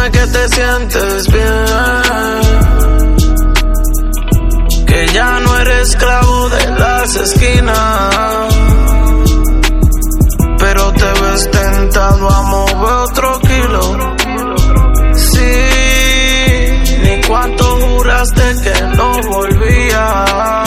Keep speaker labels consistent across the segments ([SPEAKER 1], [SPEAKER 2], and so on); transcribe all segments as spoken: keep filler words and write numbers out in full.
[SPEAKER 1] Dime que te sientes bien, que ya no eres esclavo de las esquinas, pero te ves tentado a mover otro kilo. Sí, ni cuánto juraste que no volvía.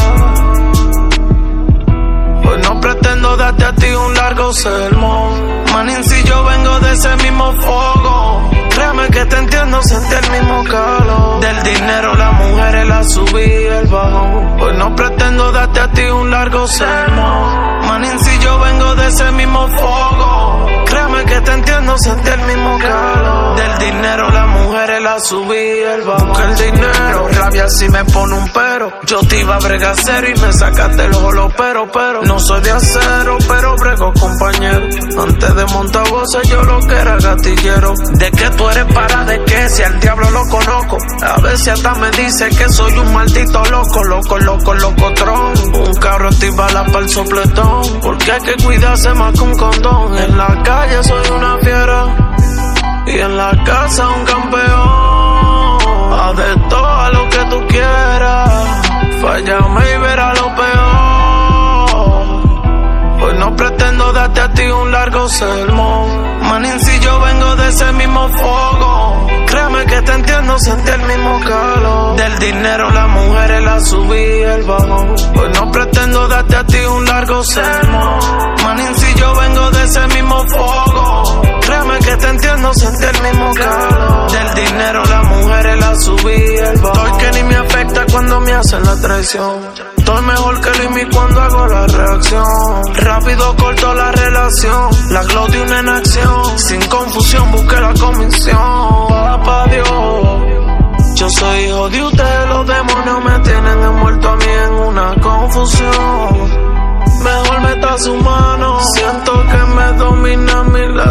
[SPEAKER 1] Hoy no pretendo darte a ti un largo sermón, manín, si yo vengo de ese mismo fuego. Créeme que te entiendo, sentí el mismo calor. Del dinero, las mujeres, la subí y el bajón. Hoy no pretendo darte a ti un largo sermón, manín, si yo vengo de ese mismo fuego. Créeme que te entiendo, sentí el mismo calor. Del dinero, las mujeres, la subí y el bajón. Busca el dinero, rabia si me pone un pero. Yo te iba a bregar cero y me sacaste los olos, pero, pero no soy de acero, pero brego, compañero. Antes de montar voces yo lo que era gatillero. De que tú eres para de que si al diablo lo conozco. A veces hasta me dice que soy un maldito loco, loco, loco, loco, tron. Un carro antibala para el sopletón, porque hay que cuidarse más que un condón. En la calle soy una fiera y en la casa un campeón. Haz de todo a lo que tú quieras, fállame y verás lo peor. Hoy no pretendo darte a ti un largo sermón, manín, si yo vengo de ese mismo fuego. Créeme que te entiendo, sentí el mismo calor. Del dinero, las mujeres, la subí y el bajón. Hoy no pretendo darte a ti un largo sermón, manín, si yo vengo de ese mismo fuego. Créeme que te entiendo, sentí el mismo calor. Del dinero, las mujeres, la subí y el bajón. Estoy que ni me afecta cuando me hacen la traición. Estoy mejor que Luismi cuando hago la reacción. Rápido corto la relación, la glow de una en acción. Sin confusión busqué la comisión. Papá Dios, yo soy hijo de usted. Los demonios me tienen envuelto a mí en una confusión. Mejor meta su mano, siento que me domina a mí la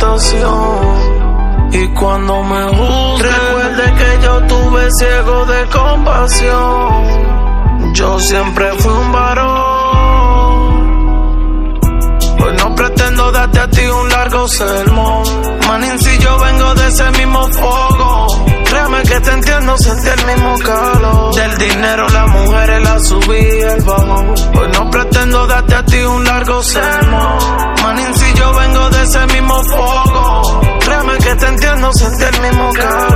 [SPEAKER 1] tentación. Y cuando me juzgue, recuerde que yo tuve ciego de compasión. Yo siempre fui un varón. Hoy no pretendo darte a ti un largo sermón, manín, si yo vengo de ese mismo fuego. Créeme que te entiendo, sentí el mismo calor. Del dinero, las mujeres, la subí y el bajón. Hoy no pretendo darte a ti un largo sermón, manín, si yo vengo de ese mismo fuego. Créeme que te entiendo, sentí el mismo calor.